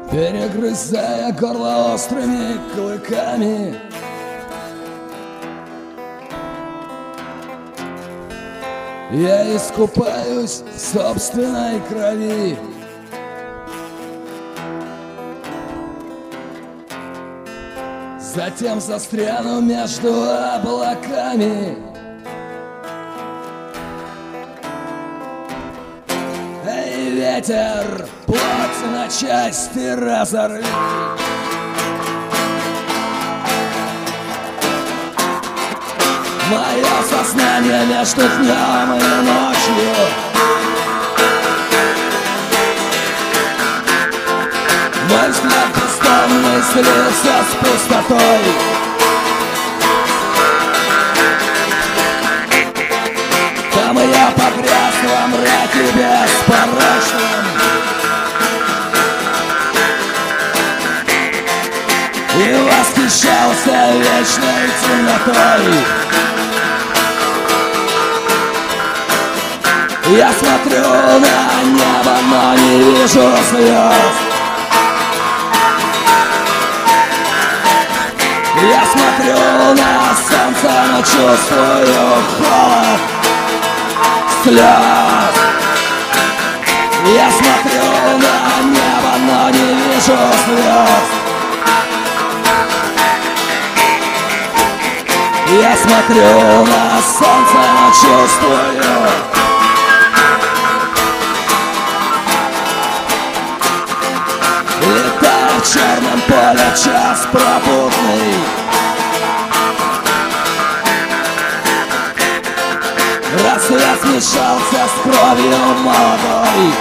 перегрызая горло острыми клыками. Я искупаюсь в собственной крови. Затем застряну между облаками. Эй, ветер, плоть на части разорви. Мое сознание между днем и ночью. Мой взгляд бездонный слился с пустотой. Там я погряз во мраке беспорочном и восхищался вечной темнотой. Я смотрю на небо, но не вижу звезд. Я смотрю на солнце, но чувствую холод слез. Я смотрю на небо, но не вижу звезд. Я смотрю на солнце, но чувствую. Летаю в черном поле час пропутный. Рассвет смешался с кровью молодой.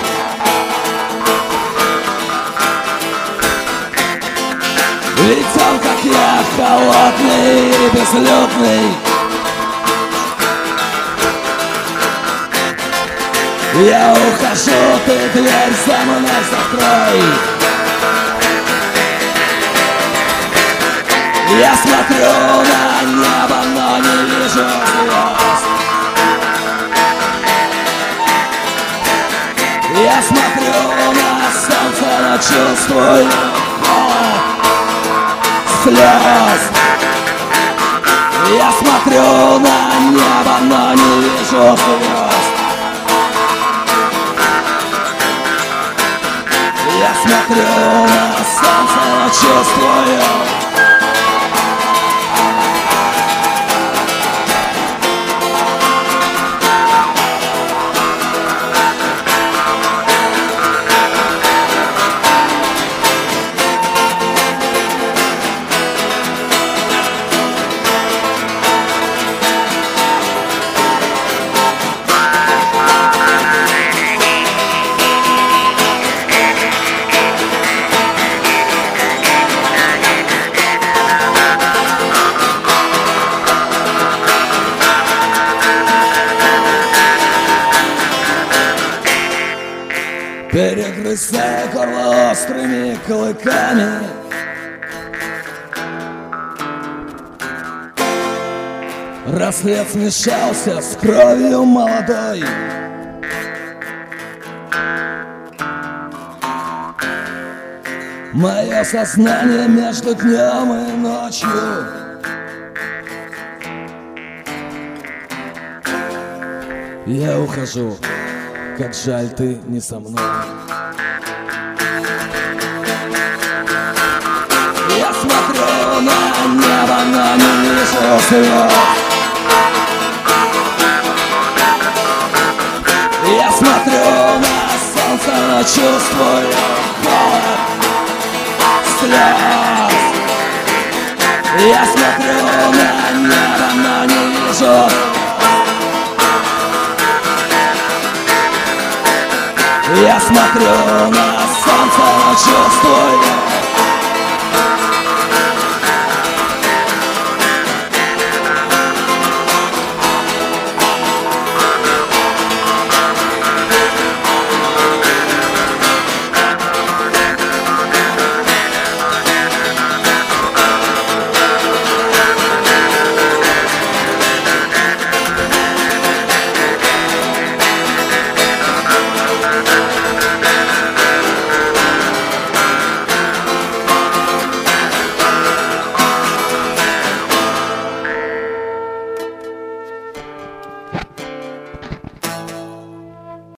Ведь он, как я, холодный и безлюдный. Я ухожу, ты дверь за мной закрой. Я смотрю на небо, но не вижу звезд. Я смотрю на солнце, но чувствую холод слез. Я смотрю на небо, но не вижу звезд. Я смотрю на солнце, но чувствую. Перегрызая горло острыми клыками. Рассвет смешался с кровью молодой. Мое сознание между днем и ночью. Я ухожу, как жаль, ты не со мной. Я смотрю на небо, но не вижу звезд. Я смотрю на солнце, но чувствую холод слез. Я смотрю на небо, но не вижу. Я смотрю на солнце, но чувствую.